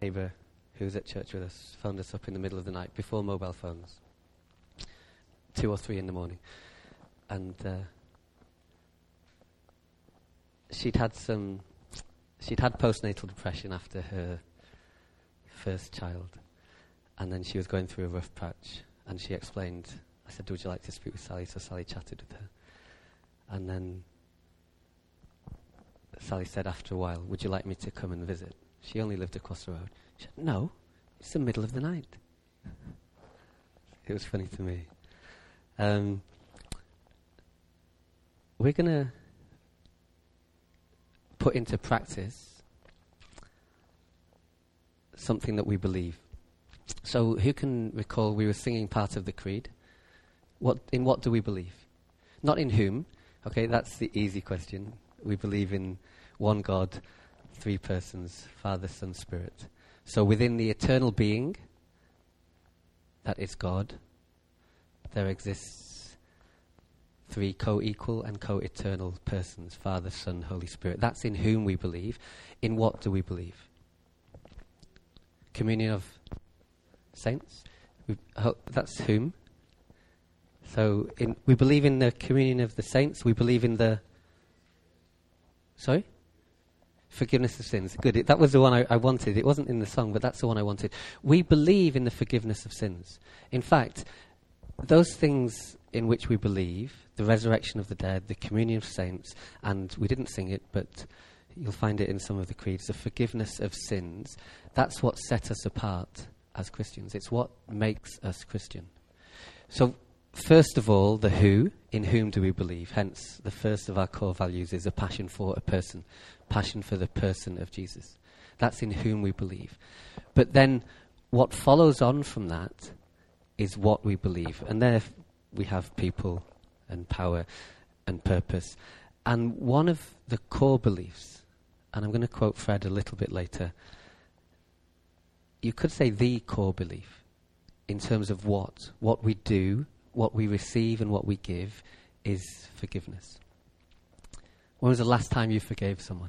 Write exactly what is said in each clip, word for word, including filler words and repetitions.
neighbour who was at church with us phoned us up in the middle of the night before mobile phones, two or three in the morning, and uh, she'd had some, she'd had postnatal depression after her first child, and then she was going through a rough patch, and she explained, I said, would you like to speak with Sally? So Sally chatted with her, and then Sally said after a while, would you like me to come and visit? She only lived across the road. She said, no, it's the middle of the night. It was funny to me. Um, we're going to put into practice something that we believe. So who can recall we were singing part of the creed? What in what do we believe? Not in whom. Okay, that's the easy question. We believe in one God, three persons, Father, Son, Spirit. So within the eternal being, that is God, there exists three co-equal and co-eternal persons, Father, Son, Holy Spirit. That's in whom we believe. In what do we believe? Communion of saints? We, ho- that's whom? So in, we believe in the communion of the saints. We believe in the... Sorry? Forgiveness of sins. Good. It, that was the one I, I wanted. It wasn't in the song, but that's the one I wanted. We believe in the forgiveness of sins. In fact, those things in which we believe, the resurrection of the dead, the communion of saints, and we didn't sing it, but you'll find it in some of the creeds, the forgiveness of sins, that's what set us apart as Christians. It's what makes us Christian. So, first of all, the who, in whom do we believe? Hence, the first of our core values is a passion for a person, passion for the person of Jesus. That's in whom we believe. But then, what follows on from that is what we believe. And there we have people and power and purpose. And one of the core beliefs, and I'm going to quote Fred a little bit later, you could say the core belief in terms of what, what we do, what we receive and what we give is forgiveness. When was the last time you forgave someone?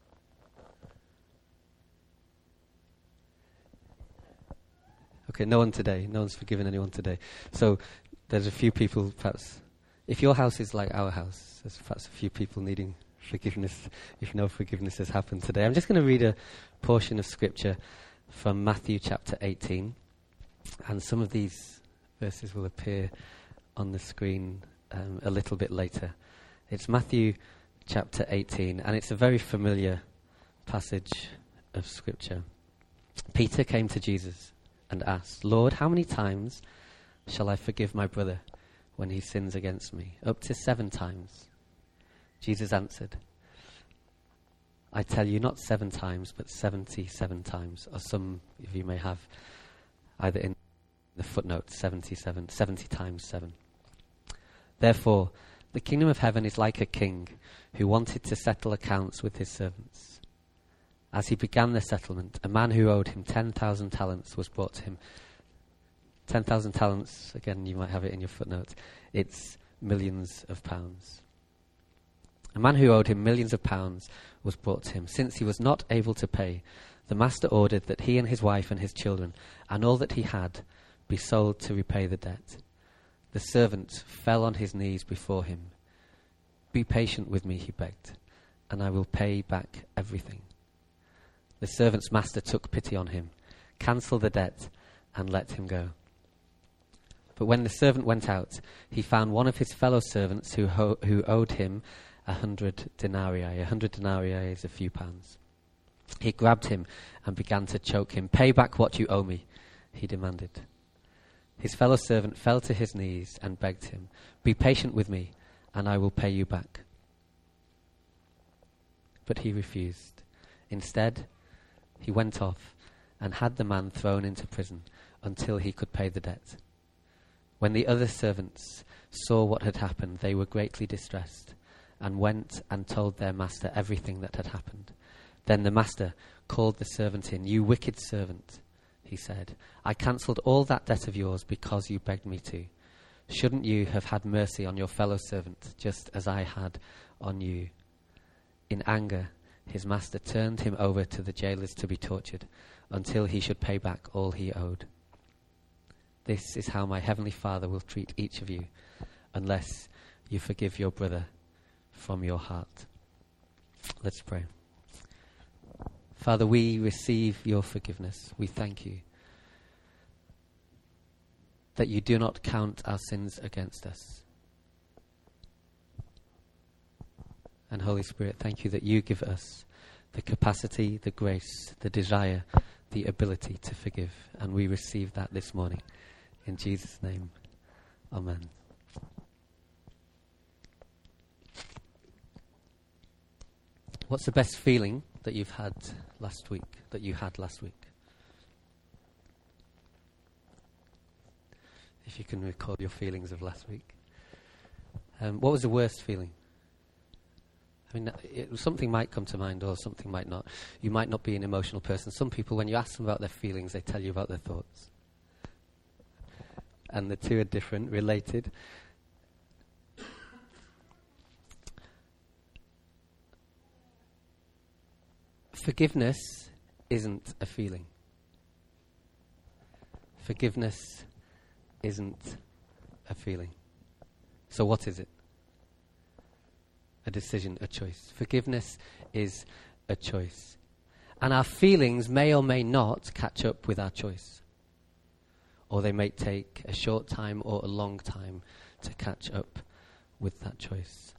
Okay, no one today. No one's forgiven anyone today. So there's a few people, perhaps, if your house is like our house, there's perhaps a few people needing forgiveness if no forgiveness has happened today. I'm just going to read a portion of scripture from Matthew chapter eighteen, and some of these verses will appear on the screen um, a little bit later. It's Matthew chapter eighteen, and it's a very familiar passage of scripture. Peter came to Jesus and asked, Lord, how many times shall I forgive my brother when he sins against me? Up to seven times. Jesus answered, I tell you, not seven times, but seventy-seven times. Or some of you may have either in the footnote, seventy-seven, seventy times seven. Therefore, the kingdom of heaven is like a king who wanted to settle accounts with his servants. As he began the settlement, a man who owed him ten thousand talents was brought to him. ten thousand talents, again, you might have it in your footnote. It's millions of pounds. A man who owed him millions of pounds was brought to him. Since he was not able to pay, the master ordered that he and his wife and his children and all that he had be sold to repay the debt. The servant fell on his knees before him. Be patient with me, he begged, and I will pay back everything. The servant's master took pity on him, cancelled the debt, and let him go. But when the servant went out, he found one of his fellow servants who ho- who owed him a hundred denarii. A hundred denarii is a few pounds. He grabbed him and began to choke him. Pay back what you owe me, he demanded. His fellow servant fell to his knees and begged him, be patient with me, and I will pay you back. But he refused. Instead, he went off and had the man thrown into prison until he could pay the debt. When the other servants saw what had happened, they were greatly distressed and went and told their master everything that had happened. Then the master called the servant in. You wicked servant, he said, I cancelled all that debt of yours because you begged me to. Shouldn't you have had mercy on your fellow servant just as I had on you? In anger, his master turned him over to the jailers to be tortured until he should pay back all he owed. This is how my heavenly Father will treat each of you unless you forgive your brother from your heart. Let's pray. Father, we receive your forgiveness. We thank you that you do not count our sins against us. And Holy Spirit, thank you that you give us the capacity, the grace, the desire, the ability to forgive. And we receive that this morning. In Jesus' name, amen. What's the best feeling that you've had last week, that you had last week? If you can recall your feelings of last week. Um, what was the worst feeling? I mean, it, something might come to mind or something might not. You might not be an emotional person. Some people, when you ask them about their feelings, they tell you about their thoughts. And the two are different, related. Forgiveness isn't a feeling. Forgiveness isn't a feeling. So what is it? A decision, a choice. Forgiveness is a choice. And our feelings may or may not catch up with our choice. Or they may take a short time or a long time to catch up with that choice.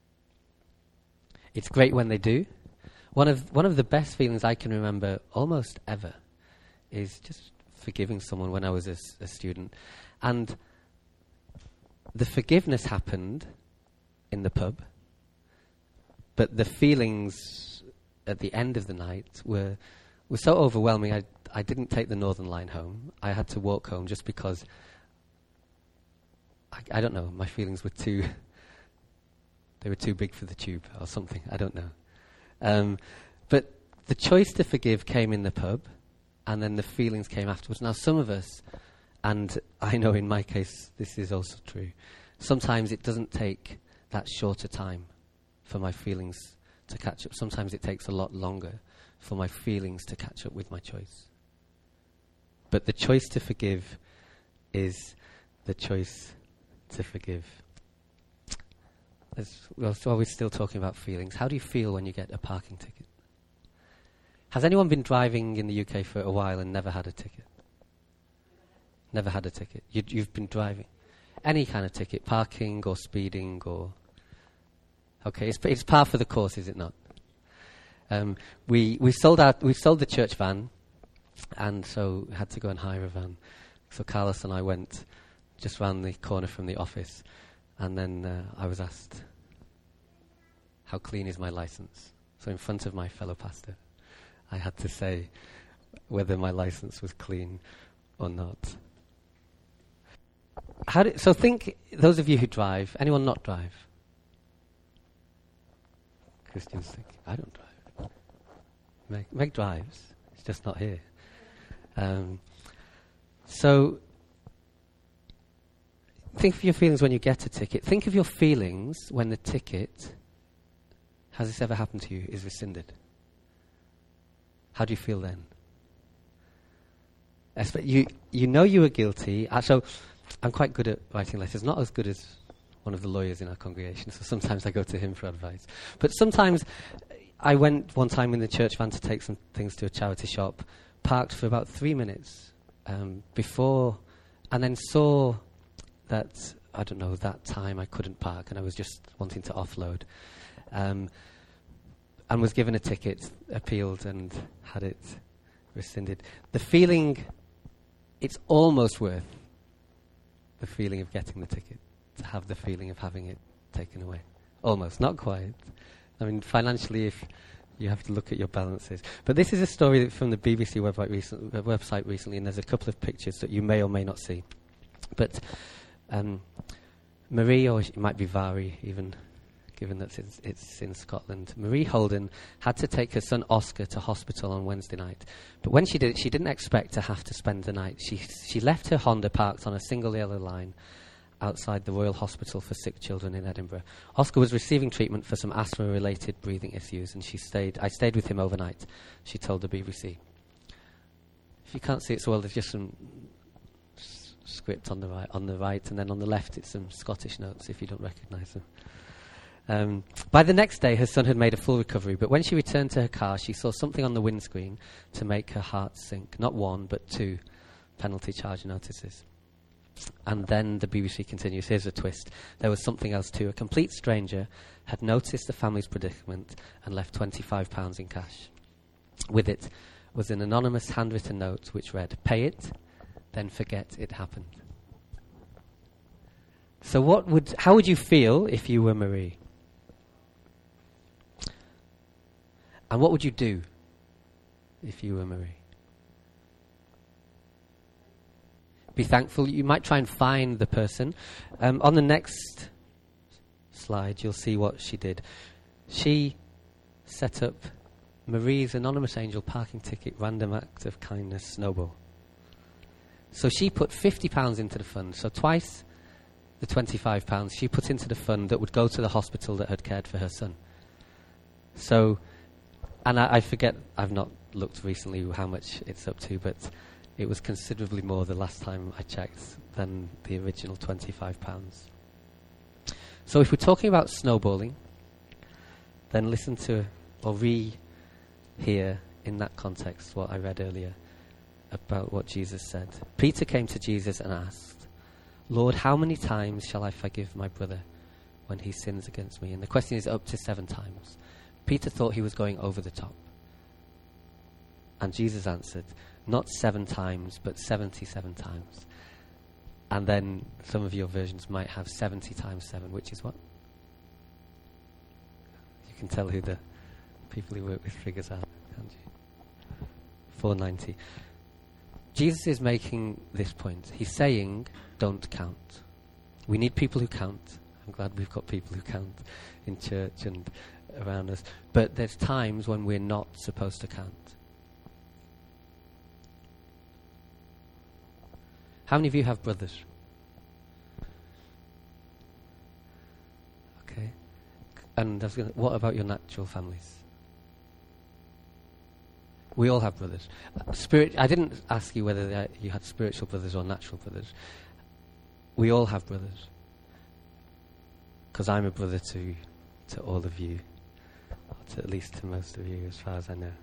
It's great when they do. One of one of the best feelings I can remember almost ever is just forgiving someone when I was a, a student. And the forgiveness happened in the pub. But the feelings at the end of the night were were so overwhelming. I I didn't take the Northern Line home. I had to walk home just because I, I don't know. My feelings were too they were too big for the tube or something. I don't know. Um, but the choice to forgive came in the pub, and then the feelings came afterwards. Now, some of us, and I know in my case this is also true. Sometimes it doesn't take that shorter time for my feelings to catch up. Sometimes it takes a lot longer for my feelings to catch up with my choice. But the choice to forgive is the choice to forgive. As, well, so are we still talking about feelings? How do you feel when you get a parking ticket? Has anyone been driving in the U K for a while and never had a ticket? Never had a ticket. You, you've been driving. Any kind of ticket, parking or speeding or... Okay, it's, it's par for the course, is it not? Um, we we sold out. We sold the church van, and so had to go and hire a van. So Carlos and I went just round the corner from the office, and then uh, I was asked, "How clean is my license?" So in front of my fellow pastor, I had to say whether my license was clean or not. How do, so think, those of you who drive, anyone not drive? Christians think, I don't drive. Meg, Meg drives, it's just not here. Um, so, think of your feelings when you get a ticket. Think of your feelings when the ticket, has this ever happened to you, is rescinded. How do you feel then? Espe- you you know you were guilty. Uh, so, I'm quite good at writing letters, not as good as one of the lawyers in our congregation, so sometimes I go to him for advice. But sometimes, I went one time in the church van to take some things to a charity shop, parked for about three minutes um, before, and then saw that, I don't know, that time I couldn't park and I was just wanting to offload. Um, and was given a ticket, appealed and had it rescinded. The feeling, it's almost worth the feeling of getting the ticket, to have the feeling of having it taken away. Almost, not quite. I mean, financially, if you have to look at your balances. But this is a story from the B B C website, recent, uh, website recently, and there's a couple of pictures that you may or may not see. But um, Marie, or it might be Vari even, given that it's, it's in Scotland, Marie Holden had to take her son Oscar to hospital on Wednesday night. But when she did it, she didn't expect to have to spend the night. She she left her Honda parked on a single yellow line outside the Royal Hospital for Sick Children in Edinburgh. Oscar was receiving treatment for some asthma-related breathing issues, and she stayed. I stayed with him overnight, she told the B B C. If you can't see it so well, there's just some s- script on the right, on the right, and then on the left it's some Scottish notes, if you don't recognise them. Um, by the next day, her son had made a full recovery, but when she returned to her car, she saw something on the windscreen to make her heart sink. Not one, but two penalty charge notices. And then the B B C continues, here's a twist. There was something else too. A complete stranger had noticed the family's predicament and left twenty-five pounds in cash. With it was an anonymous handwritten note which read, pay it, then forget it happened. So what would, how would you feel if you were Marie? And what would you do if you were Marie? Be thankful. You might try and find the person. Um, on the next slide, you'll see what she did. She set up Marie's Anonymous Angel parking ticket random act of kindness snowball. So she put fifty pounds into the fund. So twice the twenty-five pounds she put into the fund that would go to the hospital that had cared for her son. So, and I, I forget, I've not looked recently how much it's up to, but it was considerably more the last time I checked than the original twenty-five pounds. So if we're talking about snowballing, then listen to or re-hear in that context what I read earlier about what Jesus said. Peter came to Jesus and asked, Lord, how many times shall I forgive my brother when he sins against me? And the question is up to seven times. Peter thought he was going over the top. And Jesus answered, not seven times, but seventy-seven times. And then some of your versions might have seventy times seven, which is what? You can tell who the people who work with figures are, can't you? four ninety. Jesus is making this point. He's saying, don't count. We need people who count. I'm glad we've got people who count in church and around us. But there's times when we're not supposed to count. How many of you have brothers? Okay. And I was gonna, what about your natural families? We all have brothers. Uh, spirit. I didn't ask you whether uh, you had spiritual brothers or natural brothers. We all have brothers. Because I'm a brother to to all of you. Or to at least to most of you, as far as I know.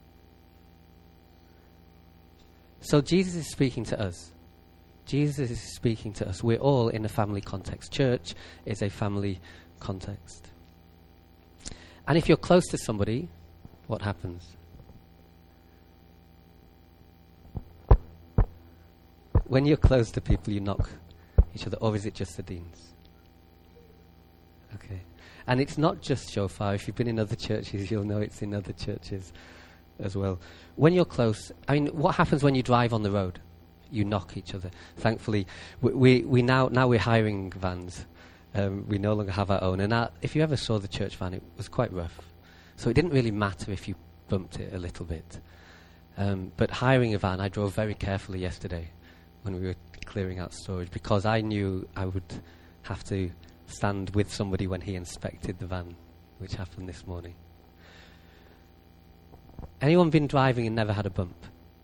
So Jesus is speaking to us. Jesus is speaking to us. We're all in a family context. Church is a family context. And if you're close to somebody, what happens? When you're close to people, you knock each other, or is it just the deans? Okay. And it's not just shofar. If you've been in other churches, you'll know it's in other churches as well. When you're close, I mean, what happens when you drive on the road? You knock each other. Thankfully, we we, we now now we're hiring vans. Um, we no longer have our own. And our, if you ever saw the church van, it was quite rough. So it didn't really matter if you bumped it a little bit. Um, but hiring a van, I drove very carefully yesterday when we were clearing out storage, because I knew I would have to stand with somebody when he inspected the van, which happened this morning. Anyone been driving and never had a bump?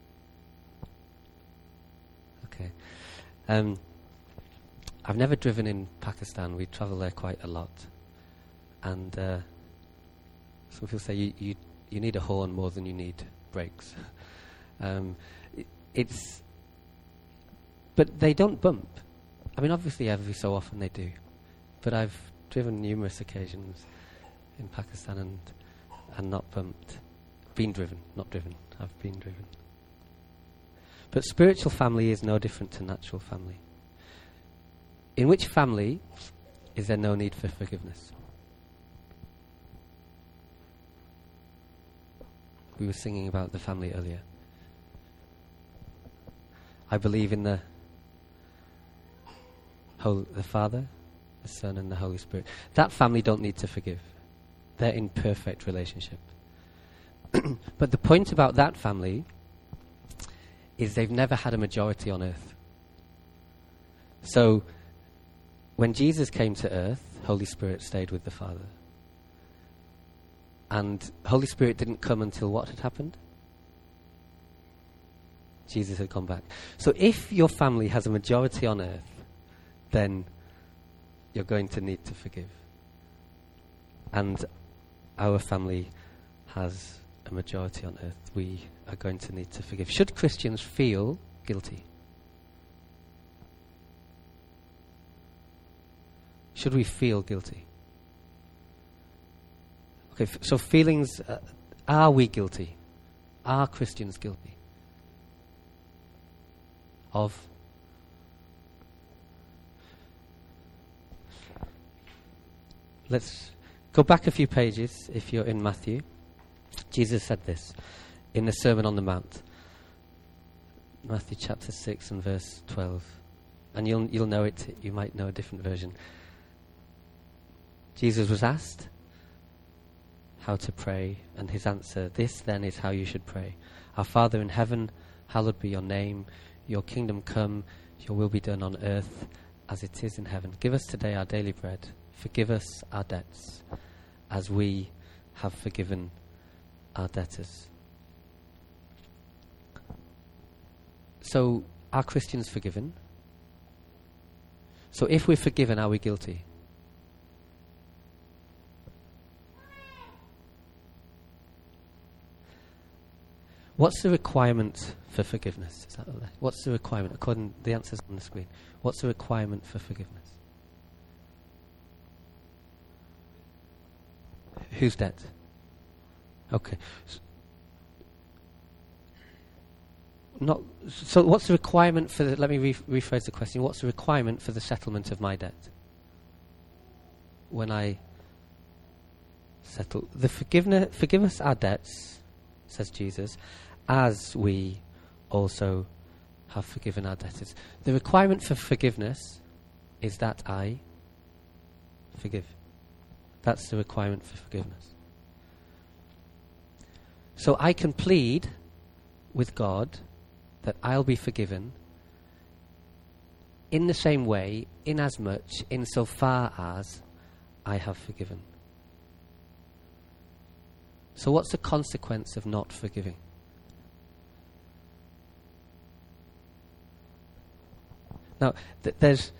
Okay. Um, I've never driven in Pakistan. We travel there quite a lot. And uh, some people say you, you you need a horn more than you need brakes. um, it, it's, but they don't bump. I mean, obviously every so often they do. But I've driven numerous occasions in Pakistan and and not bumped. Been driven, not driven. I've been driven. But spiritual family is no different to natural family. In which family is there no need for forgiveness? We were singing about the family earlier. I believe in the whole, the Father, the Son, and the Holy Spirit. That family don't need to forgive. They're in perfect relationship. But the point about that family is they've never had a majority on earth. So when Jesus came to earth, Holy Spirit stayed with the Father. And Holy Spirit didn't come until what had happened? Jesus had gone back. So if your family has a majority on earth, then you're going to need to forgive. And our family has a majority on earth. We are going to need to forgive. Should Christians feel guilty? Should we feel guilty? Okay, f- so feelings, uh, are we guilty? Are Christians guilty? Of? Let's go back a few pages if you're in Matthew. Jesus said this in the Sermon on the Mount. Matthew chapter six and verse twelve. And you'll you'll know it, you might know a different version. Jesus was asked how to pray, and his answer, this then is how you should pray. Our Father in heaven, hallowed be your name. Your kingdom come, your will be done on earth as it is in heaven. Give us today our daily bread. Forgive us our debts as we have forgiven our debtors. So, are Christians forgiven? So if we're forgiven, are we guilty? What's the requirement for forgiveness? Is that What's the requirement? According to the answers on the screen. What's the requirement for forgiveness? Whose debt? Okay. S- Not so. What's the requirement for the? Let me re- rephrase the question. What's the requirement for the settlement of my debt? When I settle the forgiveness, forgive us our debts, says Jesus, as we also have forgiven our debtors. The requirement for forgiveness is that I forgive. That's the requirement for forgiveness. So I can plead with God that I'll be forgiven in the same way, in as much, insofar as I have forgiven. So what's the consequence of not forgiving? Now, th- there's...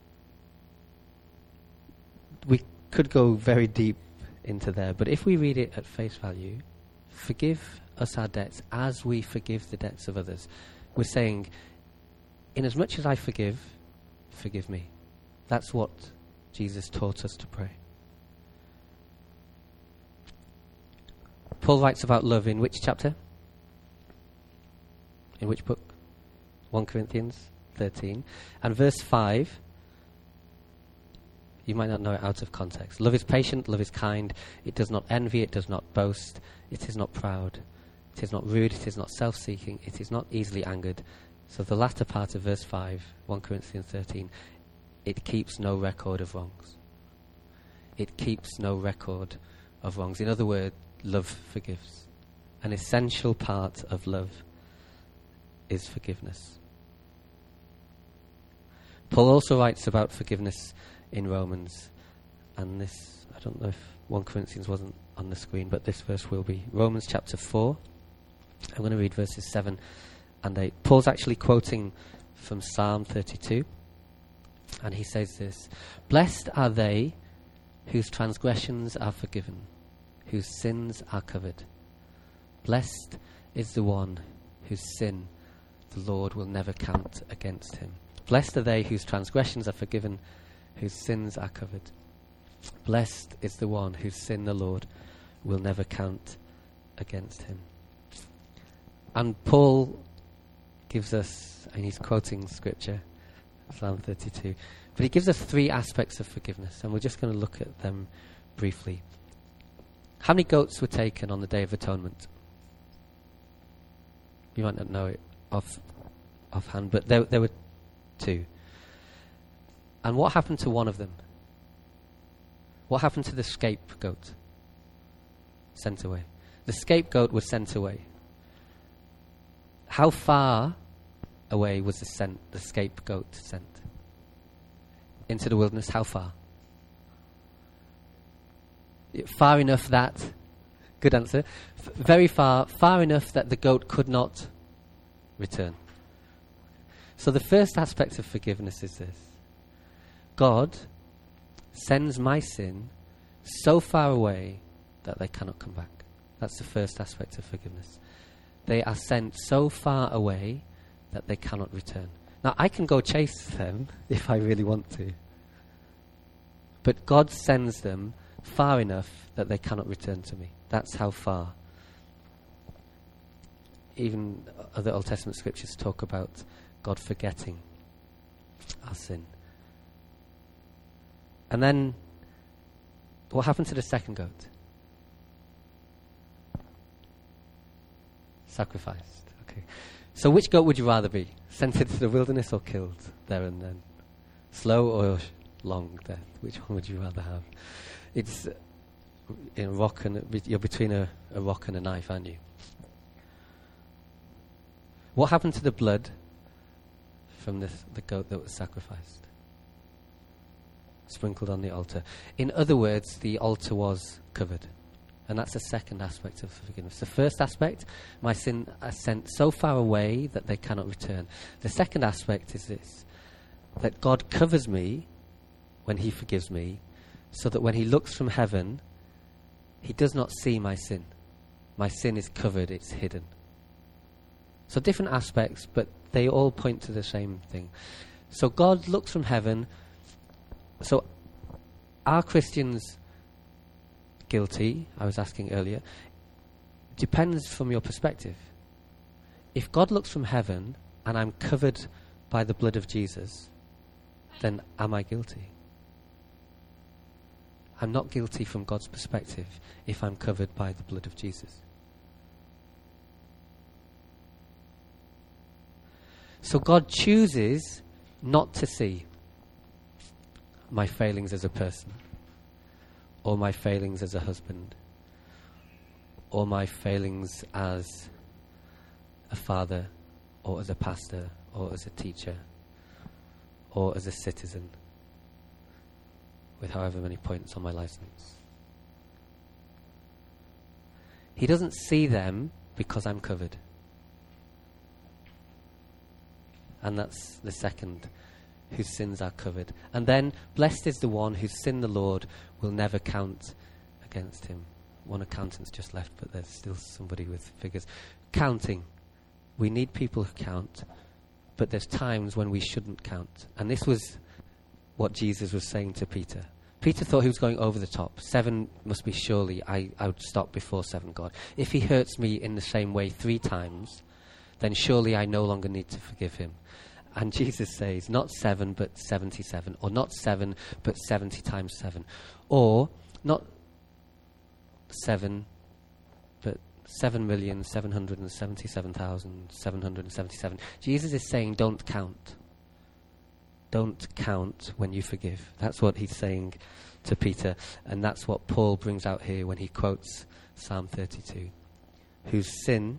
We could go very deep into there, but if we read it at face value, forgive us our debts as we forgive the debts of others. We're saying, in as much as I forgive, forgive me. That's what Jesus taught us to pray. Paul writes about love in which chapter? In which book? First Corinthians thirteen. And verse five, you might not know it out of context. Love is patient, love is kind. It does not envy, it does not boast. It is not proud. It is not rude, it is not self-seeking. It is not easily angered. So the latter part of verse five, First Corinthians thirteen, it keeps no record of wrongs. It keeps no record of wrongs. In other words, love forgives. An essential part of love is forgiveness. Paul also writes about forgiveness in Romans, and this, I don't know if First Corinthians wasn't on the screen, but this verse will be. Romans chapter four. I'm going to read verses seven and eight. Paul's actually quoting from Psalm thirty-two, and he says this: Blessed are they whose transgressions are forgiven, whose sins are covered. Blessed is the one whose sin the Lord will never count against him. Blessed are they whose transgressions are forgiven, whose sins are covered. Blessed is the one whose sin the Lord will never count against him. And Paul gives us, and he's quoting scripture, Psalm thirty-two, but he gives us three aspects of forgiveness, and we're just going to look at them briefly. How many goats were taken on the Day of Atonement? You might not know it off offhand, but there, there were two. And what happened to one of them? What happened to the scapegoat? Sent away. The scapegoat was sent away. How far away was the, sent, the scapegoat sent? into the wilderness, how far? Far enough that, good answer, f- very far, far enough that the goat could not return. So the first aspect of forgiveness is this. God sends my sin so far away that they cannot come back. That's the first aspect of forgiveness. They are sent so far away that they cannot return. Now, I can go chase them if I really want to. But God sends them far enough that they cannot return to me. That's how far. Even other Old Testament scriptures talk about God forgetting our sin. And then, what happened to the second goat? Sacrificed. Okay. So which goat would you rather be? Sent into the wilderness or killed there and then? Slow or sh- long death? Which one would you rather have? It's uh, in a rock and a, you're between a, a rock and a knife, aren't you? What happened to the blood from this, the goat that was sacrificed? Sprinkled on the altar. In other words, the altar was covered. And that's the second aspect of forgiveness. The first aspect, my sin are sent so far away that they cannot return. The second aspect is this, that God covers me when he forgives me, so that when he looks from heaven, he does not see my sin. My sin is covered, it's hidden. So different aspects, but they all point to the same thing. So God looks from heaven. So are Christians guilty? I was asking earlier. Depends from your perspective. If God looks from heaven and I'm covered by the blood of Jesus, then am I guilty? I'm not guilty from God's perspective if I'm covered by the blood of Jesus. So God chooses not to see my failings as a person, or my failings as a husband, or my failings as a father, or as a pastor, or as a teacher, or as a citizen, with however many points on my license. He doesn't see them because I'm covered. And that's the second, whose sins are covered. And then, blessed is the one whose sin the Lord will never count against him. One accountant's just left, but there's still somebody with figures. Counting. We need people who count, but there's times when we shouldn't count. And this was what Jesus was saying to Peter. Peter thought he was going over the top. Seven must be surely, I, I would stop before seven, God. If he hurts me in the same way three times, then surely I no longer need to forgive him. And Jesus says, not seven, but seventy-seven. Or not seven, but seventy times seven. Or not seven, but seven million, seven hundred seventy-seven thousand, seven hundred seventy-seven. Jesus is saying, don't count. Don't count when you forgive. That's what he's saying to Peter. And that's what Paul brings out here when he quotes Psalm thirty-two. Whose sin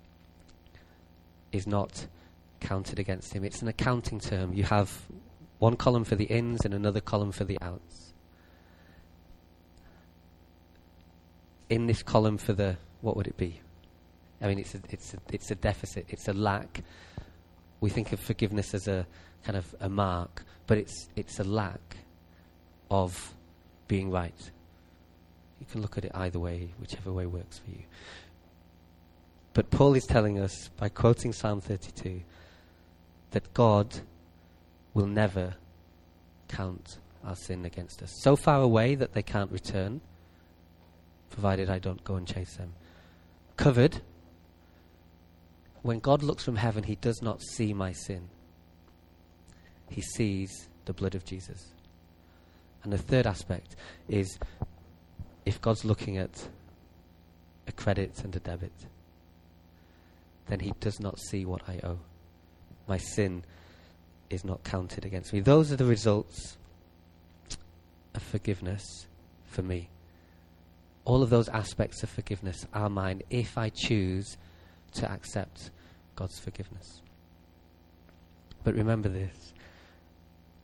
is not counted against him. It's an accounting term. You have one column for the ins and another column for the outs. In this column for the, what would it be? I mean, it's a, it's a, it's a deficit. It's a lack. We think of forgiveness as a kind of a mark, but it's it's a lack of being right. You can look at it either way, whichever way works for you. But Paul is telling us, by quoting Psalm thirty-two, that God will never count our sin against us. So far away that they can't return, provided I don't go and chase them. Covered. When God looks from heaven, he does not see my sin. He sees the blood of Jesus. And the third aspect is, if God's looking at a credit and a debit, then he does not see what I owe. My sin is not counted against me. Those are the results of forgiveness for me. All of those aspects of forgiveness are mine if I choose to accept God's forgiveness. But remember this.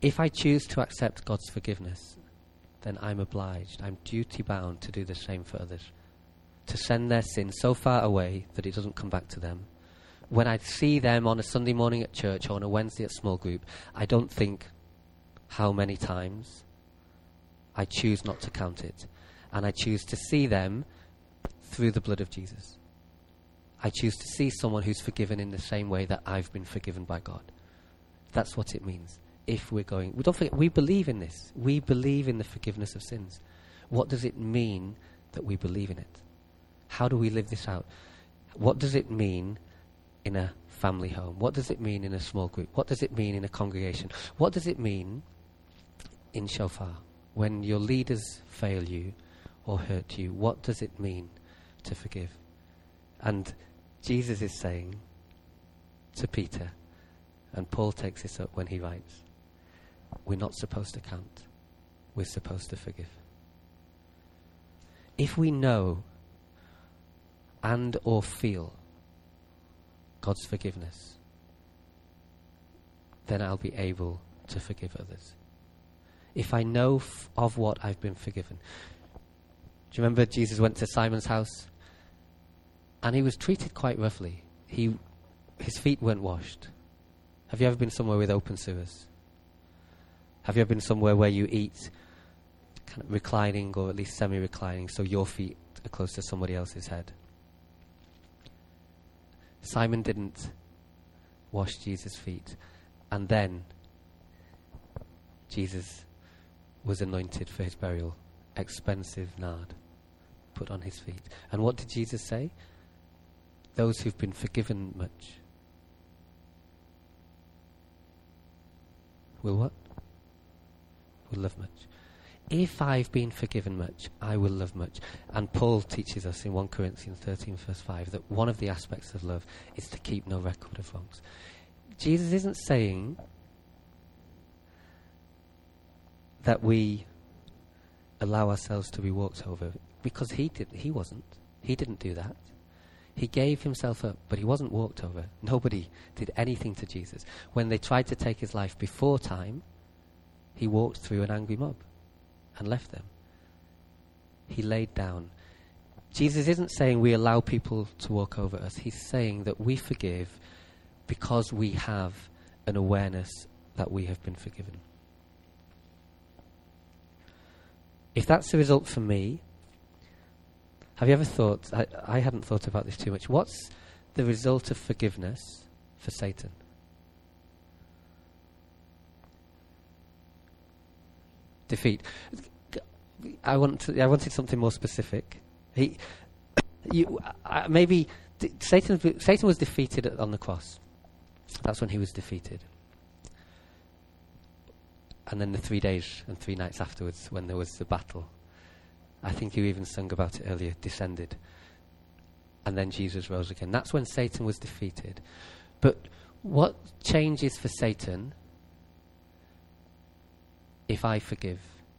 If I choose to accept God's forgiveness, then I'm obliged, I'm duty-bound to do the same for others, to send their sin so far away that it doesn't come back to them. When I see them on a Sunday morning at church or on a Wednesday at small group, I don't think how many times. I choose not to count it. And I choose to see them through the blood of Jesus. I choose to see someone who's forgiven in the same way that I've been forgiven by God. That's what it means. If we're going, we don't forget, we believe in this. We believe in the forgiveness of sins. What does it mean that we believe in it? How do we live this out? What does it mean in a family home? What does it mean in a small group? What does it mean in a congregation? What does it mean in shofar? When your leaders fail you or hurt you, what does it mean to forgive? And Jesus is saying to Peter, and Paul takes this up when he writes, we're not supposed to count. We're supposed to forgive. If we know and or feel God's forgiveness, then I'll be able to forgive others. If I know f- of what I've been forgiven. Do you remember Jesus went to Simon's house? And he was treated quite roughly. He, his feet weren't washed. Have you ever been somewhere with open sewers? Have you ever been somewhere where you eat kind of reclining or at least semi-reclining so your feet are close to somebody else's head? Simon didn't wash Jesus' feet. And then Jesus was anointed for his burial. Expensive nard put on his feet. And what did Jesus say? Those who've been forgiven much will what? Will love much. If I've been forgiven much, I will love much. And Paul teaches us in First Corinthians thirteen verse five that one of the aspects of love is to keep no record of wrongs. Jesus isn't saying that we allow ourselves to be walked over, because he did. He wasn't. He didn't do that. He gave himself up, but he wasn't walked over. Nobody did anything to Jesus. When they tried to take his life before time, he walked through an angry mob and left them. He laid down. Jesus isn't saying we allow people to walk over us. He's saying that we forgive because we have an awareness that we have been forgiven. If that's the result for me, have you ever thought, I, I hadn't thought about this too much, what's the result of forgiveness for Satan? Defeat. I want to, I wanted something more specific. He, you, uh, maybe d- Satan. Satan was defeated on the cross. That's when he was defeated. And then the three days and three nights afterwards, when there was the battle, I think you even sung about it earlier, descended. And then Jesus rose again. That's when Satan was defeated. But what changes for Satan if I forgive?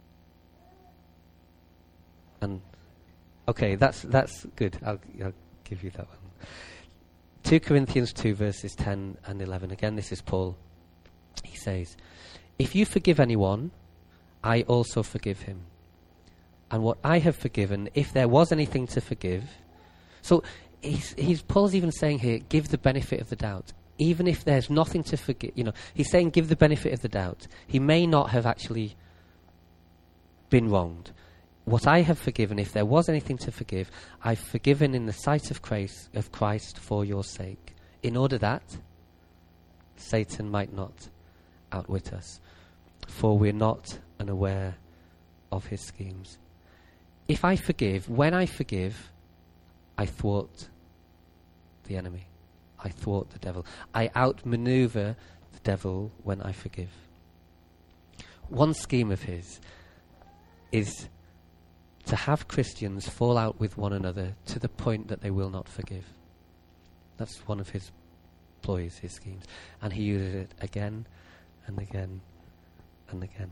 And okay, that's that's good. I'll, I'll give you that one. Second Corinthians two verses ten and eleven. Again, this is Paul. He says, "If you forgive anyone, I also forgive him. And what I have forgiven, if there was anything to forgive." So he's, he's Paul's even saying here, give the benefit of the doubt. Even if there's nothing to forgive, you know, he's saying give the benefit of the doubt. He may not have actually been wronged. What I have forgiven, if there was anything to forgive, I've forgiven in the sight of Christ, of Christ for your sake, in order that Satan might not outwit us, for we're not unaware of his schemes. If I forgive, when I forgive, I thwart the enemy. I thwart the devil. I outmaneuver the devil when I forgive. One scheme of his is to have Christians fall out with one another to the point that they will not forgive. That's one of his ploys, his schemes. And he uses it again and again and again.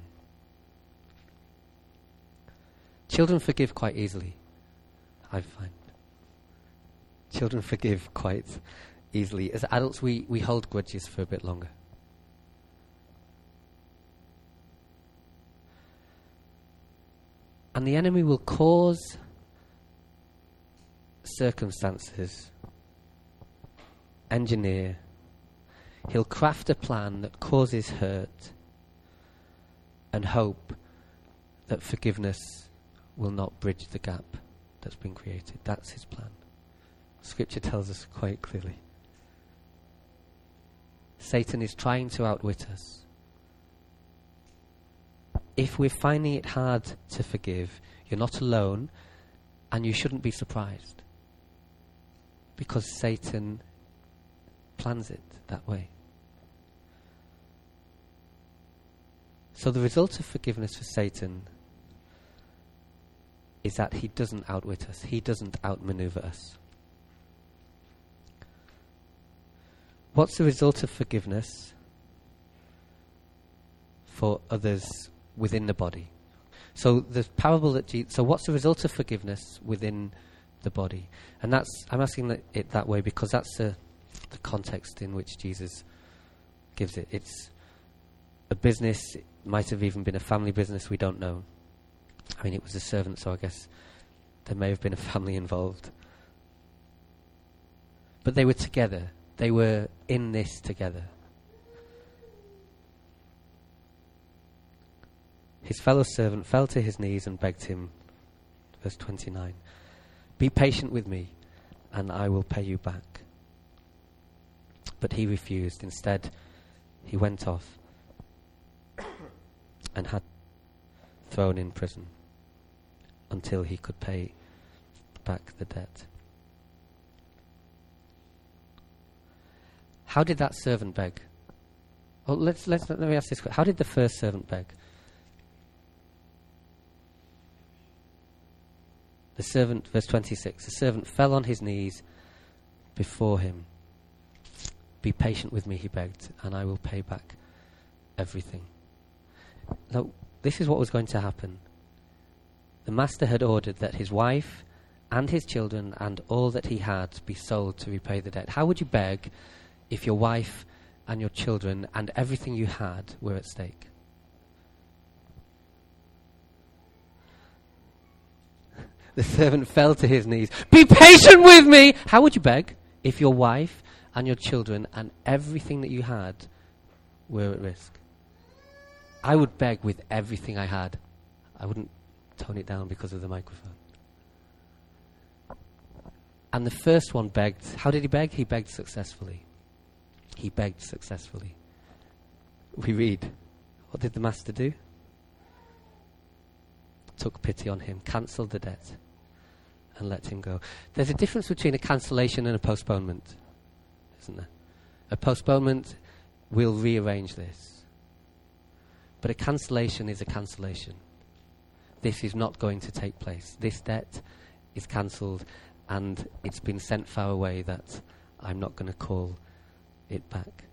Children forgive quite easily, I find. Children forgive quite easily. As adults, we, we hold grudges for a bit longer. And the enemy will cause circumstances, engineer, he'll craft a plan that causes hurt and hope that forgiveness will not bridge the gap that's been created. That's his plan. Scripture tells us quite clearly. Satan is trying to outwit us. If we're finding it hard to forgive, you're not alone, and you shouldn't be surprised. Because Satan plans it that way. So the result of forgiveness for Satan is that he doesn't outwit us. He doesn't outmaneuver us. What's the result of forgiveness for others within the body? So the parable that Je- so what's the result of forgiveness within the body? And that's I'm asking that it that way because that's the, the context in which Jesus gives it. It's a business. It might have even been a family business. We don't know. I mean, it was a servant, so I guess there may have been a family involved. But they were together. They were in this together. His fellow servant fell to his knees and begged him, verse twenty-nine, "Be patient with me, and I will pay you back." But he refused. Instead, he went off and had thrown in prison until he could pay back the debt. How did that servant beg? Oh, let's let's let me ask this question. How did the first servant beg? The servant, verse twenty-six, the servant fell on his knees before him. "Be patient with me," he begged, "and I will pay back everything." Now, this is what was going to happen. The master had ordered that his wife and his children and all that he had be sold to repay the debt. How would you beg if your wife and your children and everything you had were at stake? The servant fell to his knees. "Be patient with me!" How would you beg if your wife and your children and everything that you had were at risk? I would beg with everything I had. I wouldn't tone it down because of the microphone. And the first one begged. How did he beg? He begged successfully. He begged successfully. We read, what did the master do? Took pity on him, cancelled the debt, and let him go. There's a difference between a cancellation and a postponement, isn't there? A postponement will rearrange this. But a cancellation is a cancellation. This is not going to take place. This debt is cancelled, and it's been sent far away that I'm not going to call it back.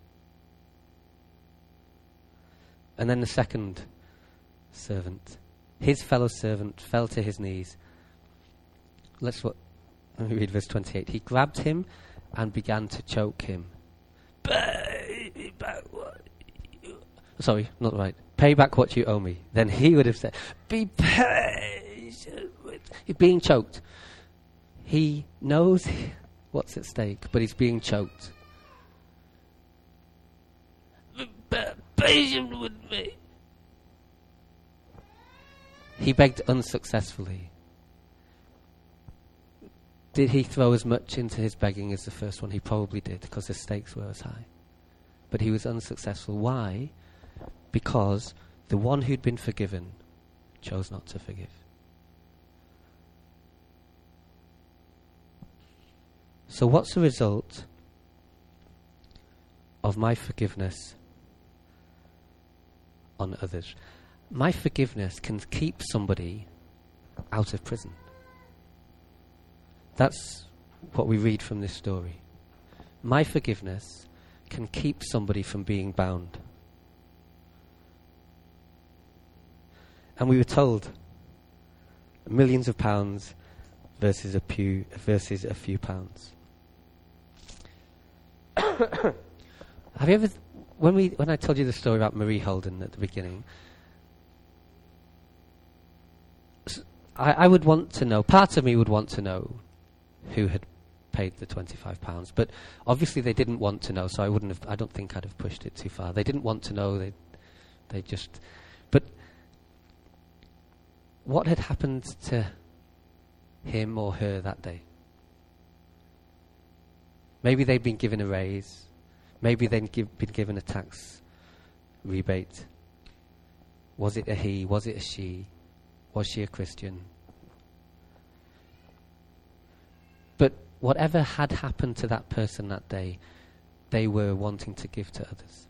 And then the second servant, his fellow servant, fell to his knees. Let's what, let me read verse twenty-eight. He grabbed him and began to choke him. Pay me back what you... Sorry, not right. Pay back what you owe me. Then he would have said, "Be patient with..." He's being choked. He knows what's at stake, but he's being choked. "Be patient with me." He begged unsuccessfully. Did he throw as much into his begging as the first one? He probably did, because the stakes were as high. But he was unsuccessful. Why? Because the one who'd been forgiven chose not to forgive. So what's the result of my forgiveness on others? My forgiveness can keep somebody out of prison. That's what we read from this story. My forgiveness can keep somebody from being bound. And we were told millions of pounds versus a few versus a few pounds. Have you ever, th- when we when I told you the story about Marie Holden at the beginning, I, I would want to know, part of me would want to know who had paid the twenty-five pounds, but obviously they didn't want to know, so I wouldn't have, I don't think I'd have pushed it too far. They didn't want to know, they, they just, but what had happened to him or her that day? Maybe they'd been given a raise, maybe they'd give, been given a tax rebate. Was it a he? Was it a she? Was she a Christian? But whatever had happened to that person that day, they were wanting to give to others.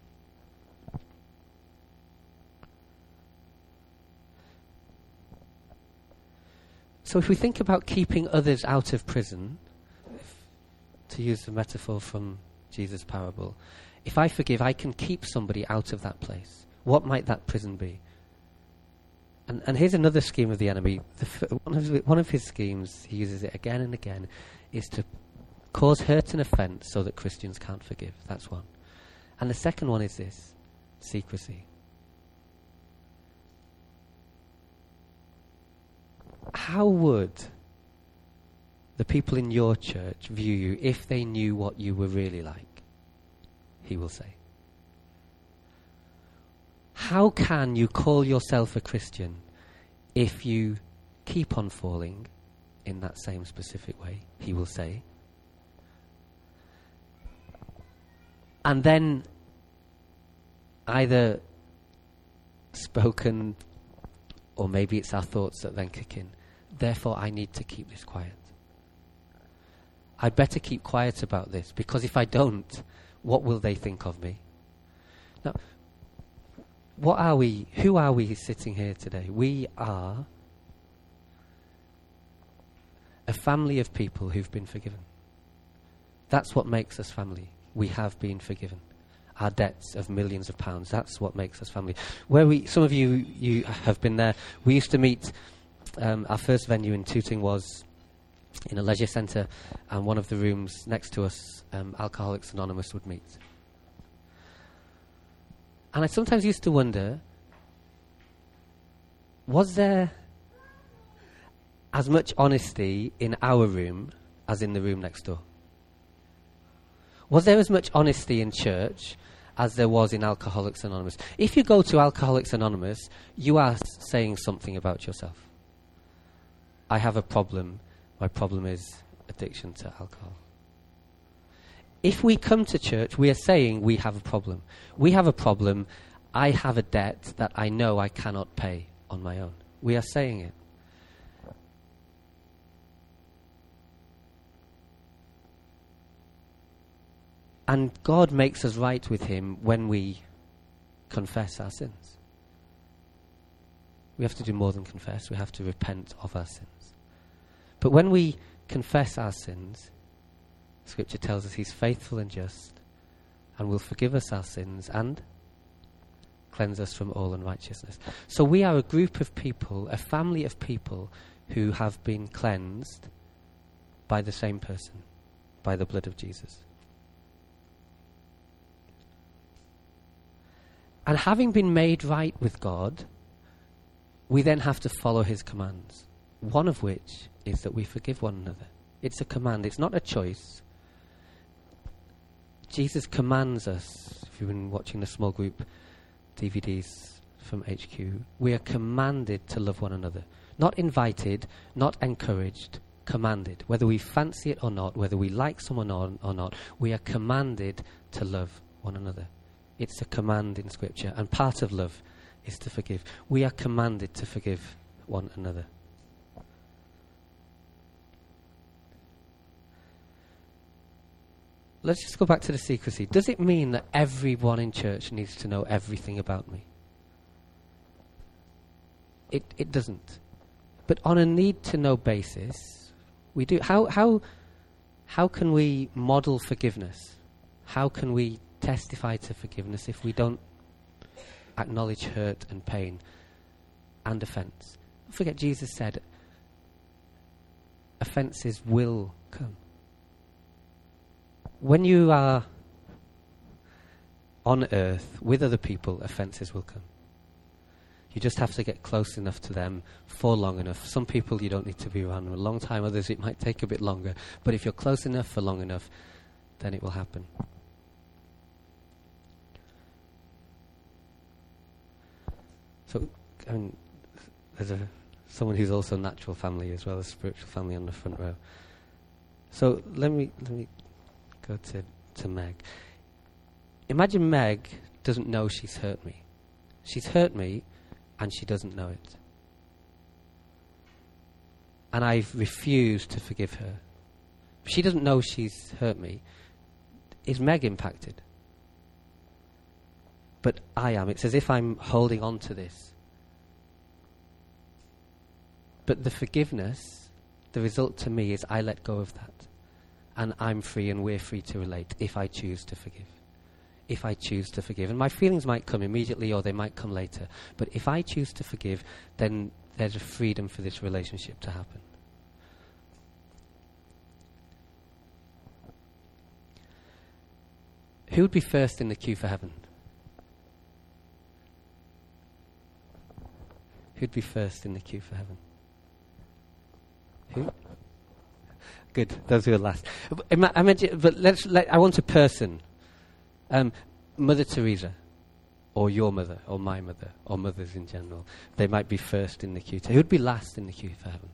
So if we think about keeping others out of prison, if, to use the metaphor from Jesus' parable, if I forgive, I can keep somebody out of that place. What might that prison be? And, and here's another scheme of the enemy. The f- one, of, one of his schemes, he uses it again and again, is to cause hurt and offence so that Christians can't forgive. That's one. And the second one is this: secrecy. How would the people in your church view you if they knew what you were really like? He will say. How can you call yourself a Christian if you keep on falling in that same specific way? He will say. And then either spoken, or maybe it's our thoughts that then kick in. Therefore, I need to keep this quiet. I better keep quiet about this, because if I don't, what will they think of me? Now, what are we, who are we sitting here today? We are a family of people who've been forgiven. That's what makes us family. We have been forgiven. Our debts of millions of pounds, that's what makes us family. Where we, some of you, you have been there. We used to meet, um, our first venue in Tooting was in a leisure centre, and one of the rooms next to us, um, Alcoholics Anonymous would meet. And I sometimes used to wonder, was there as much honesty in our room as in the room next door? Was there as much honesty in church as there was in Alcoholics Anonymous? If you go to Alcoholics Anonymous, you are saying something about yourself. I have a problem. My problem is addiction to alcohol. If we come to church, we are saying we have a problem. We have a problem. I have a debt that I know I cannot pay on my own. We are saying it. And God makes us right with him when we confess our sins. We have to do more than confess. We have to repent of our sins. But when we confess our sins, Scripture tells us he's faithful and just and will forgive us our sins and cleanse us from all unrighteousness. So we are a group of people, a family of people who have been cleansed by the same person, by the blood of Jesus. And having been made right with God, we then have to follow his commands, one of which is that we forgive one another. It's a command, it's not a choice. Jesus commands us, if you've been watching the small group D V Ds from H Q, we are commanded to love one another. Not invited, not encouraged, commanded. Whether we fancy it or not, whether we like someone or, or not, we are commanded to love one another. It's a command in Scripture, and part of love is to forgive. We are commanded to forgive one another. Let's just go back to the secrecy. Does it mean that everyone in church needs to know everything about me? It it doesn't. But on a need-to-know basis, we do. How how how can we model forgiveness? How can we testify to forgiveness if we don't acknowledge hurt and pain and offence? Don't forget, Jesus said, offences will come. When you are on earth with other people, offences will come. You just have to get close enough to them for long enough. Some people you don't need to be around for a long time, others it might take a bit longer. But if you're close enough for long enough, then it will happen. So, I mean, there's a someone who's also natural family as well as spiritual family on the front row. So let me let me go to, to Meg. Imagine Meg doesn't know she's hurt me. She's hurt me and she doesn't know it. And I've refused to forgive her. She doesn't know she's hurt me. Is Meg impacted? But I am. It's as if I'm holding on to this. But the forgiveness, the result to me is I let go of that. And I'm free and we're free to relate if I choose to forgive. If I choose to forgive. And my feelings might come immediately or they might come later. But if I choose to forgive, then there's a freedom for this relationship to happen. Who would be first in the queue for heaven? Who'd be first in the queue for heaven? Who? Good. Those who are last. Ima- imagine, but let's. Let, I want a person. Um, Mother Teresa, or your mother, or my mother, or mothers in general. They might be first in the queue. To, who'd be last in the queue for heaven?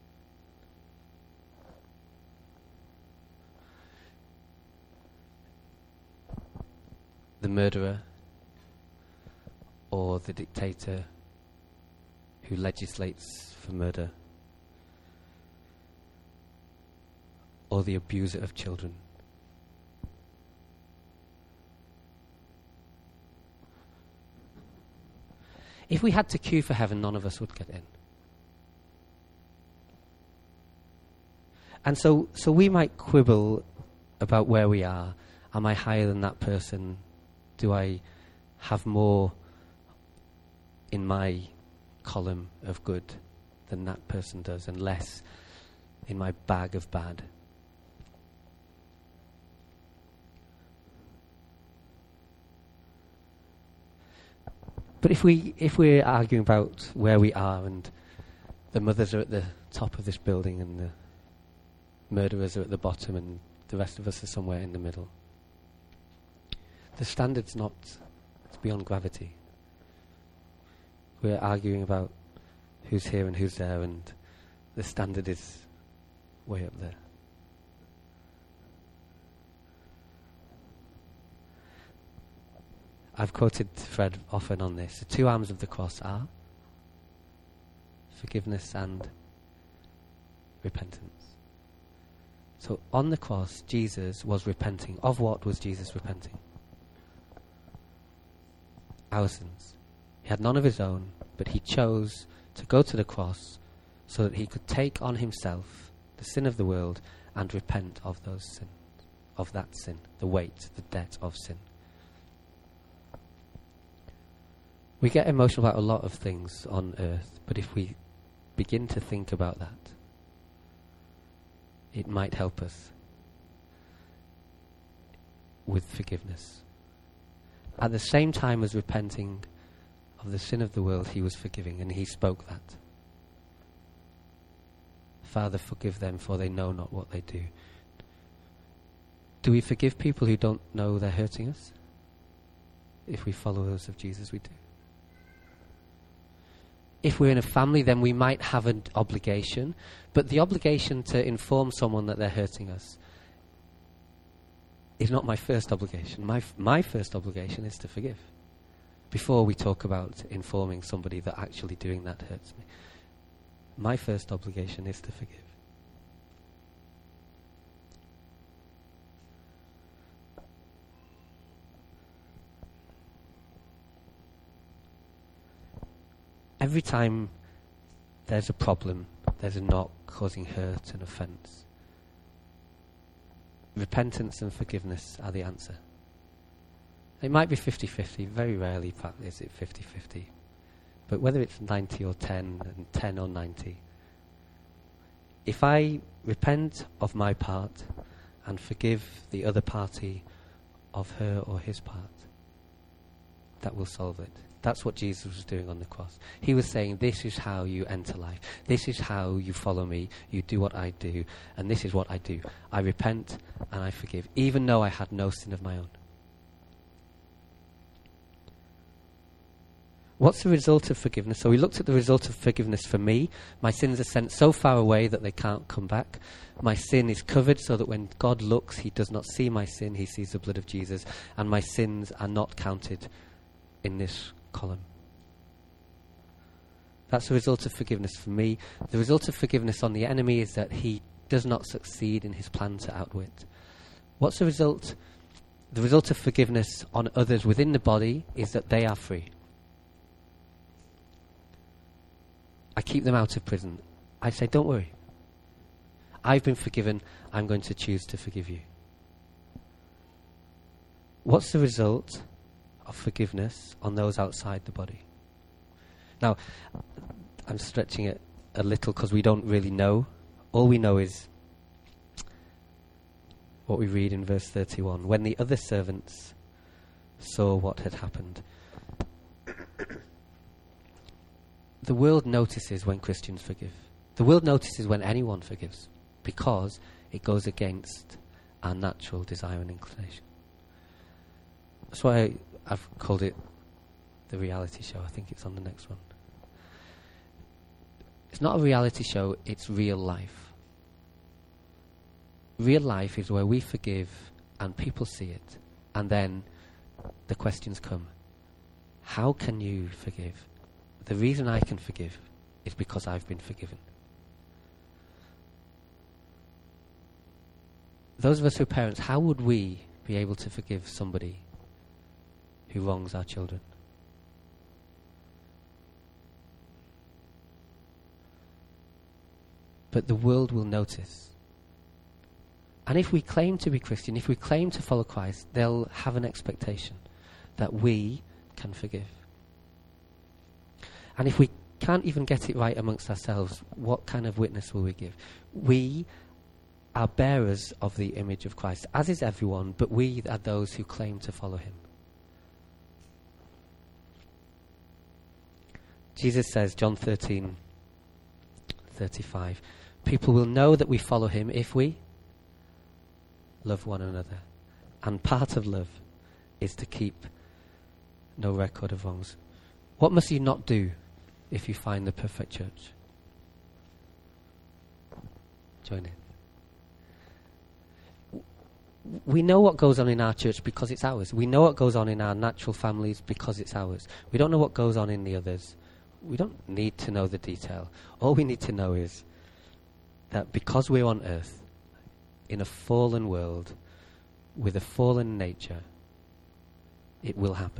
The murderer, or the dictator who legislates for murder, or the abuser of children. If we had to queue for heaven, none of us would get in. And so, so we might quibble about where we are. Am I higher than that person? Do I have more in my column of good than that person does, and less in my bag of bad? But if we if we're arguing about where we are, and the mothers are at the top of this building and the murderers are at the bottom and the rest of us are somewhere in the middle, the standard's not, it's beyond gravity. We're arguing about who's here and who's there, and the standard is way up there. I've quoted Fred often on this. The two arms of the cross are forgiveness and repentance. So on the cross, Jesus was repenting. Of what was Jesus repenting? Our sins. He had none of his own, but he chose to go to the cross so that he could take on himself the sin of the world and repent of those sins, of that sin, the weight, the debt of sin. We get emotional about a lot of things on earth, but if we begin to think about that, it might help us with forgiveness. At the same time as repenting of the sin of the world, he was forgiving, and he spoke that. Father, forgive them, for they know not what they do. Do we forgive people who don't know they're hurting us? If we follow those of Jesus, we do. If we're in a family, then we might have an obligation, but the obligation to inform someone that they're hurting us is not my first obligation. My f- my first obligation is to forgive. Before we talk about informing somebody that actually doing that hurts me, my first obligation is to forgive. Every time there's a problem, there's a knock causing hurt and offence, repentance and forgiveness are the answer. It might be fifty-fifty, very rarely is it fifty-fifty. But whether it's ninety or ten, and ten or ninety, if I repent of my part and forgive the other party of her or his part, that will solve it. That's what Jesus was doing on the cross. He was saying, this is how you enter life. This is how you follow me. You do what I do. And this is what I do. I repent and I forgive, even though I had no sin of my own. What's the result of forgiveness? So we looked at the result of forgiveness for me. My sins are sent so far away that they can't come back. My sin is covered so that when God looks, he does not see my sin. He sees the blood of Jesus. And my sins are not counted in this column. That's the result of forgiveness for me. The result of forgiveness on the enemy is that he does not succeed in his plan to outwit. What's the result? The result of forgiveness on others within the body is that they are free. I keep them out of prison. I say, don't worry. I've been forgiven. I'm going to choose to forgive you. What's the result of forgiveness on those outside the body? Now, I'm stretching it a little because we don't really know. All we know is what we read in verse thirty-one. When the other servants saw what had happened. The world notices when Christians forgive. The world notices when anyone forgives because it goes against our natural desire and inclination. That's why I, I've called it the reality show. I think it's on the next one. It's not a reality show, it's real life. Real life is where we forgive and people see it. And then the questions come. How can you forgive? The reason I can forgive is because I've been forgiven. Those of us who are parents, how would we be able to forgive somebody who wrongs our children? But the world will notice. And if we claim to be Christian, if we claim to follow Christ, they'll have an expectation that we can forgive. And if we can't even get it right amongst ourselves, what kind of witness will we give? We are bearers of the image of Christ, as is everyone, but we are those who claim to follow him. Jesus says, John thirteen thirty-five, people will know that we follow him if we love one another. And part of love is to keep no record of wrongs. What must you not do if you find the perfect church? Join in. We know what goes on in our church because it's ours. We know what goes on in our natural families because it's ours. We don't know what goes on in the others. We don't need to know the detail. All we need to know is that because we're on earth, in a fallen world, with a fallen nature, it will happen.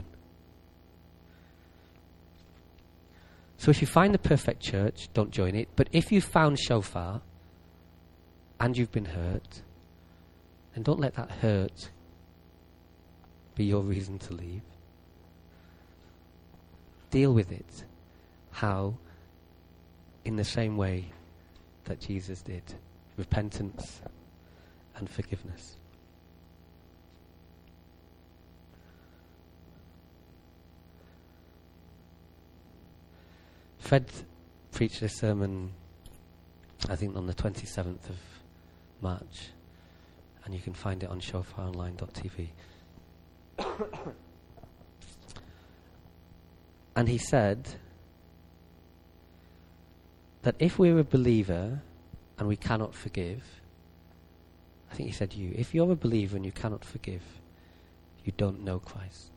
So if you find the perfect church, don't join it. But if you've found shofar and you've been hurt, then don't let that hurt be your reason to leave. Deal with it. How? In the same way that Jesus did. Repentance and forgiveness. Fred preached a sermon, I think, on the twenty-seventh of March, and you can find it on shofar online dot t v. And he said that if we're a believer and we cannot forgive, I think he said you, if you're a believer and you cannot forgive, you don't know Christ.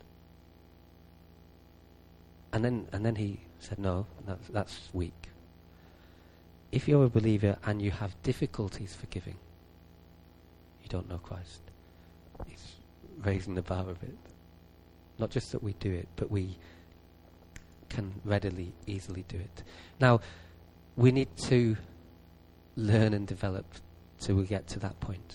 And then and then he said, no, that's, that's weak. If you're a believer and you have difficulties forgiving, you don't know Christ. He's raising the bar a bit. Not just that we do it, but we can readily, easily do it. Now, we need to learn and develop till we get to that point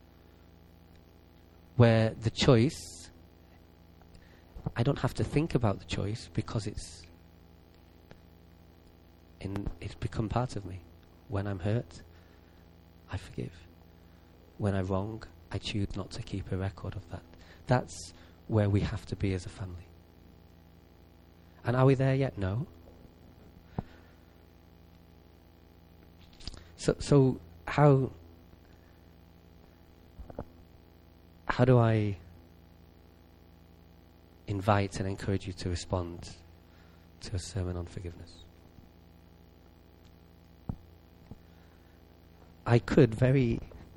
where the choice, I don't have to think about the choice because it's in, it's become part of me. When I'm hurt, I forgive. When I wrong, I choose not to keep a record of that. That's where we have to be as a family. And are we there yet? No. So, so how how do I invite and encourage you to respond to a sermon on forgiveness? I could very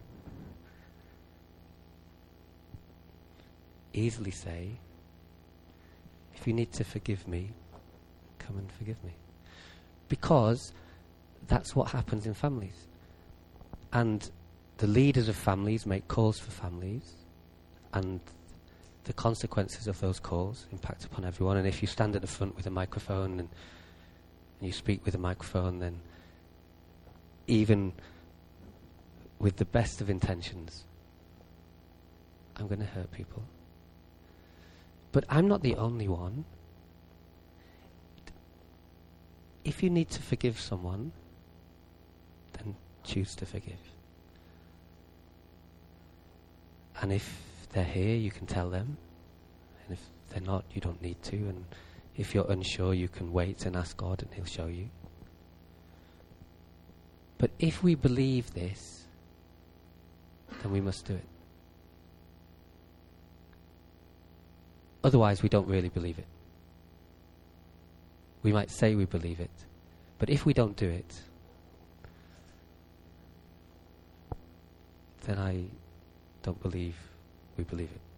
easily say, if you need to forgive me, come and forgive me. Because that's what happens in families. And the leaders of families make calls for families, and the consequences of those calls impact upon everyone. And if you stand at the front with a microphone and, and you speak with a microphone, then even with the best of intentions, I'm going to hurt people. But I'm not the only one. If you need to forgive someone, then choose to forgive. And if they're here, you can tell them. And if they're not, you don't need to. And if you're unsure, you can wait and ask God and He'll show you. But if we believe this, then we must do it. Otherwise, we don't really believe it. We might say we believe it, but if we don't do it, then I don't believe we believe it.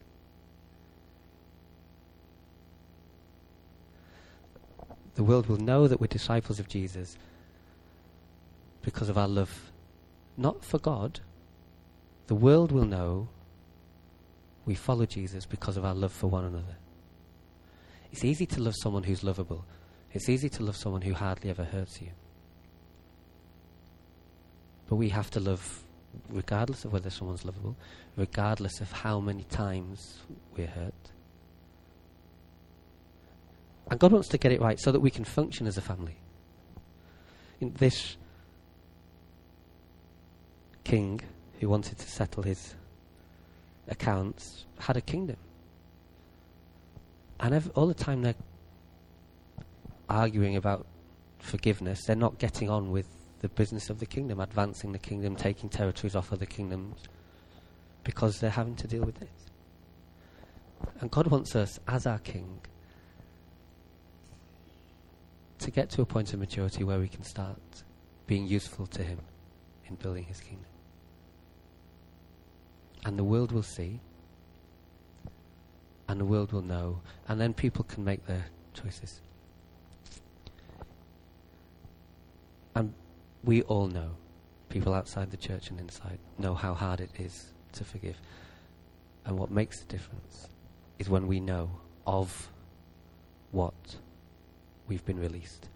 The world will know that we're disciples of Jesus because of our love, not for God. The world will know we follow Jesus because of our love for one another. It's easy to love someone who's lovable. It's easy to love someone who hardly ever hurts you. But we have to love regardless of whether someone's lovable, regardless of how many times we're hurt. And God wants to get it right so that we can function as a family. In this king who wanted to settle his accounts had a kingdom. And ev- all the time they're arguing about forgiveness, they're not getting on with the business of the kingdom, advancing the kingdom, taking territories off other kingdoms, because they're having to deal with this. And God wants us, as our king, to get to a point of maturity where we can start being useful to Him in building His kingdom. And the world will see, and the world will know, and then people can make their choices. And we all know, people outside the church and inside, know how hard it is to forgive. And what makes the difference is when we know of what we've been released.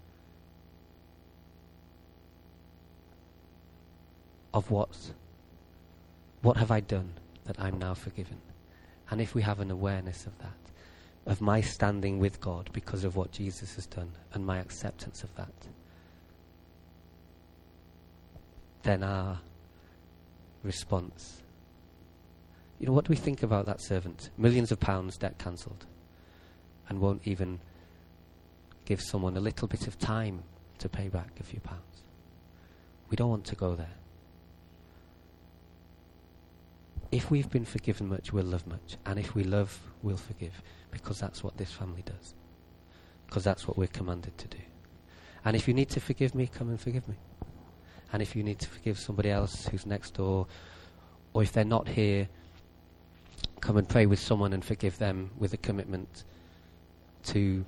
Of what, what have I done that I'm now forgiven? And if we have an awareness of that, of my standing with God because of what Jesus has done and my acceptance of that, then our response. You know, what do we think about that servant? Millions of pounds debt cancelled, and won't even give someone a little bit of time to pay back a few pounds. We don't want to go there. If we've been forgiven much, we'll love much. And if we love, we'll forgive. Because that's what this family does. Because that's what we're commanded to do. And if you need to forgive me, come and forgive me. And if you need to forgive somebody else who's next door, or if they're not here, come and pray with someone and forgive them with a commitment to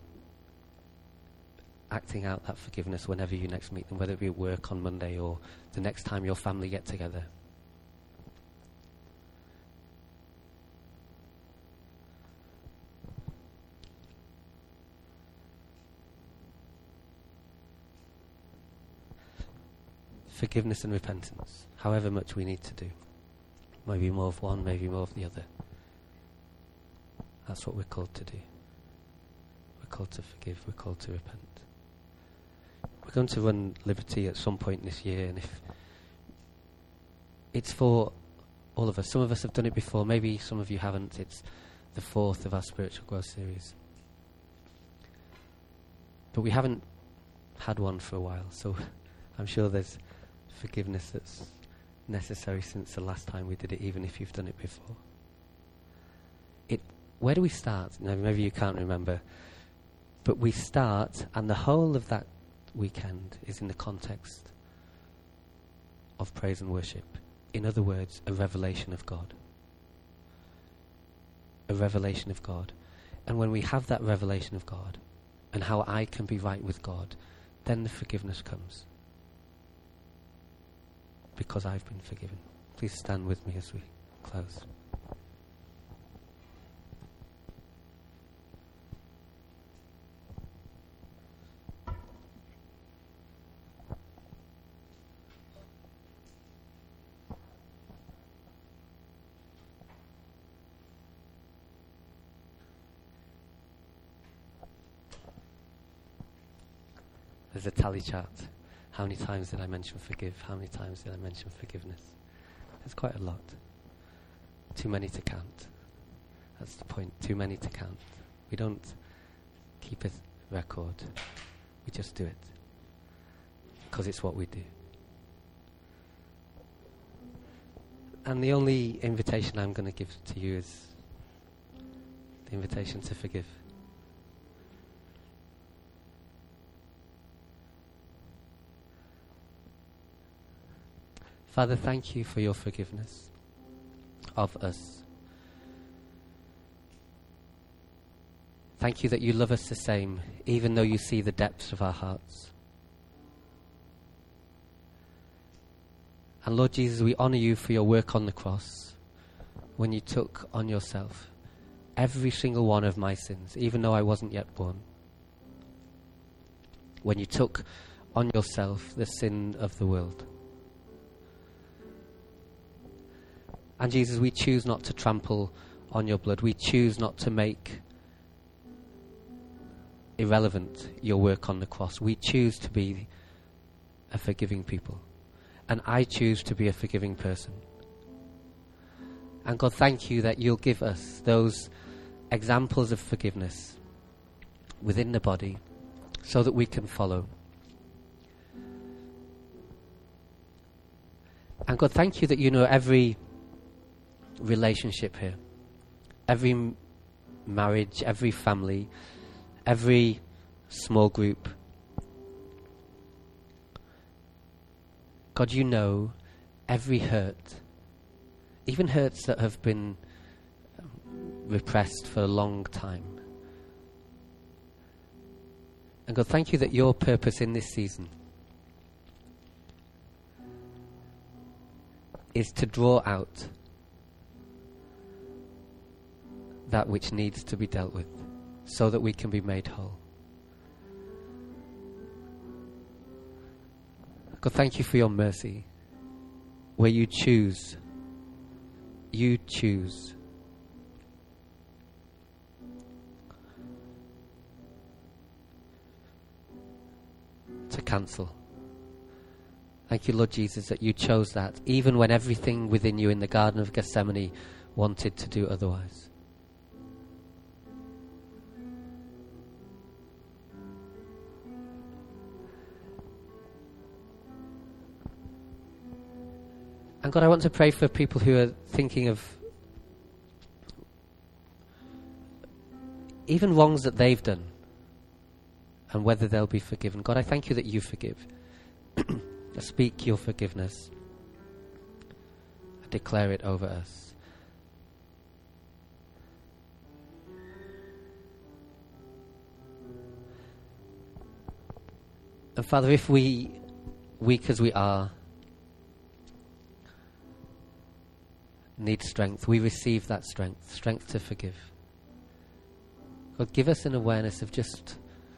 acting out that forgiveness whenever you next meet them, whether it be at work on Monday or the next time your family get together. Forgiveness and repentance, however much we need to do. Maybe more of one, maybe more of the other. That's what we're called to do. We're called to forgive, we're called to repent. We're going to run Liberty at some point this year, and if it's for all of us. Some of us have done it before, maybe some of you haven't. It's the fourth of our spiritual growth series. But we haven't had one for a while, so I'm sure there's forgiveness that's necessary since the last time we did it, even if you've done it before. It. Where do we start? Now, maybe you can't remember, but we start, and the whole of that weekend is in the context of praise and worship. In other words, a revelation of God. A revelation of God. And when we have that revelation of God, and how I can be right with God, then the forgiveness comes. Because I've been forgiven. Please stand with me as we close. There's a tally chart. How many times did I mention forgive? How many times did I mention forgiveness? There's quite a lot. Too many to count. That's the point. Too many to count. We don't keep a record. We just do it. Because it's what we do. And the only invitation I'm going to give to you is the invitation to forgive. Father, thank you for your forgiveness of us. Thank you that you love us the same, even though you see the depths of our hearts. And Lord Jesus, we honor you for your work on the cross, when you took on yourself every single one of my sins, even though I wasn't yet born. When you took on yourself the sin of the world. And Jesus, we choose not to trample on your blood. We choose not to make irrelevant your work on the cross. We choose to be a forgiving people. And I choose to be a forgiving person. And God, thank you that you'll give us those examples of forgiveness within the body so that we can follow. And God, thank you that you know every relationship here, every m- marriage, every family, every small group. God, you know every hurt, even hurts that have been repressed for a long time. And God, thank you that your purpose in this season is to draw out that which needs to be dealt with so that we can be made whole. God, thank you for your mercy, where you choose, you choose to cancel. Thank you, Lord Jesus, that you chose that, even when everything within you in the Garden of Gethsemane wanted to do otherwise. And God, I want to pray for people who are thinking of even wrongs that they've done and whether they'll be forgiven. God, I thank you that you forgive. I speak your forgiveness. I declare it over us. And Father, if we, weak as we are, need strength, we receive that strength, strength to forgive. God, give us an awareness of just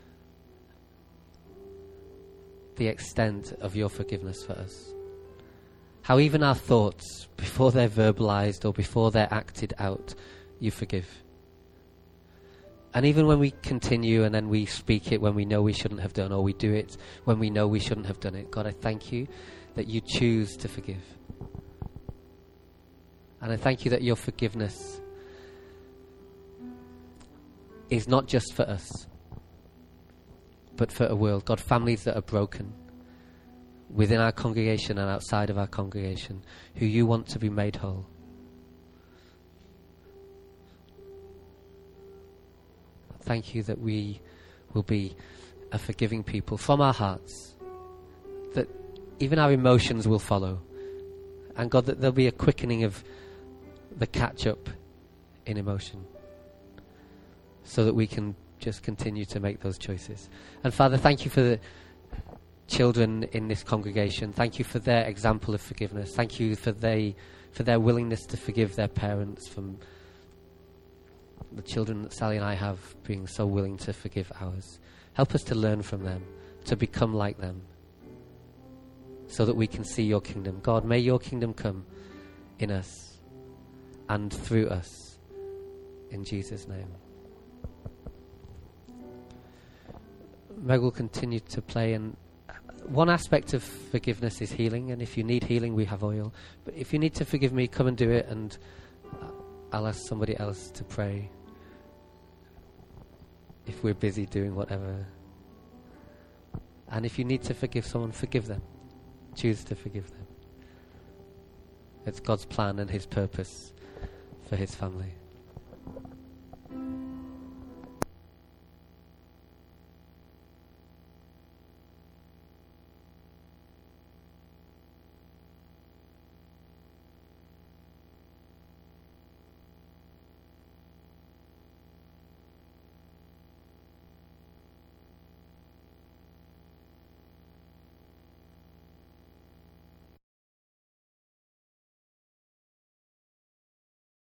the extent of your forgiveness for us. How even our thoughts, before they're verbalized or before they're acted out, you forgive. And even when we continue and then we speak it when we know we shouldn't have done, or we do it when we know we shouldn't have done it, God, I thank you that you choose to forgive. And I thank you that your forgiveness is not just for us, but for a world. God, families that are broken within our congregation and outside of our congregation, who you want to be made whole. Thank you that we will be a forgiving people from our hearts, that even our emotions will follow. And God, that there'll be a quickening of the catch-up in emotion, so that we can just continue to make those choices. And Father, thank you for the children in this congregation. Thank you for their example of forgiveness. Thank you for they for their willingness to forgive their parents, from the children that Sally and I have being so willing to forgive ours. Help us to learn from them, to become like them, so that we can see your kingdom. God, may your kingdom come in us and through us. In Jesus' name. Meg will continue to play, and one aspect of forgiveness is healing, and if you need healing, we have oil. But if you need to forgive me, come and do it, and I'll ask somebody else to pray if we're busy doing whatever. And if you need to forgive someone, forgive them. Choose to forgive them. It's God's plan and his purpose for his family.